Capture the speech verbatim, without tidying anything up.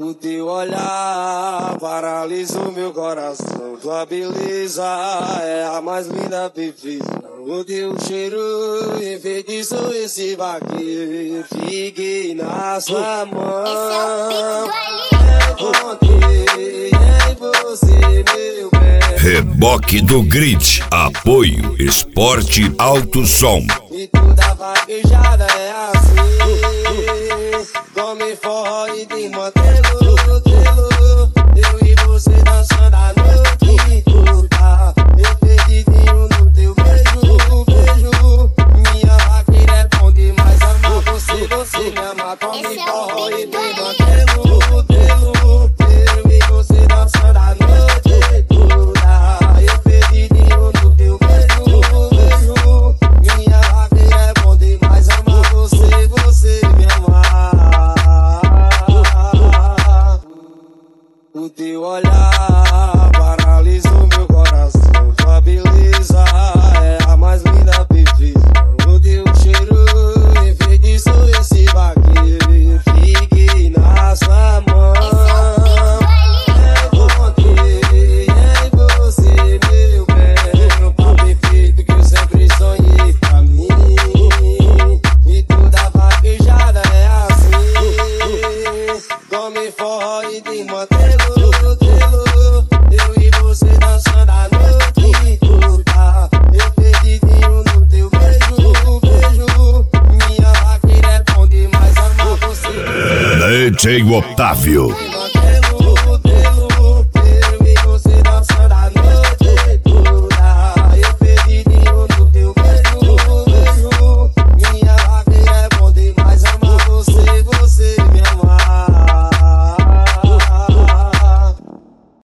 O teu olhar paralisa o meu coração. Tua beleza é a mais linda perfeição. O teu cheiro enfeitiçou esse vaqueiro. Fiquei na sua mão. Encontrei em você, meu bem. Reboque do Grid. Apoio Esporte Alto Som. E toda vaquejada é assim. Come forró e tem mantelo, telo. Eu e você dançando a noite toda. Eu perdidinho no teu beijo, beijo. Minha vaqueira é bom demais amar você. Você me ama, come forró e tem mantelo, telo. Eu e você dançando a noite toda. Eu perdidinho no teu beijo, beijo. Minha vaqueira é bom demais amar você. Você me ama. O teu olhar paralisa o meu coração. Tua beleza é a mais linda perfeição. O teu cheiro enfeitiçou esse vaqueiro. Fiquei na sua mão. Encontrei em você, meu bem. O pau perfeito que eu sempre sonhei pra mim. E toda vaquejada é assim. Come forró e tem mantelo. Eu e você dançando a noite toda. Eu perdidinho no teu beijo, beijo. Minha vaqueira é bom demais amar você. D J Otávio.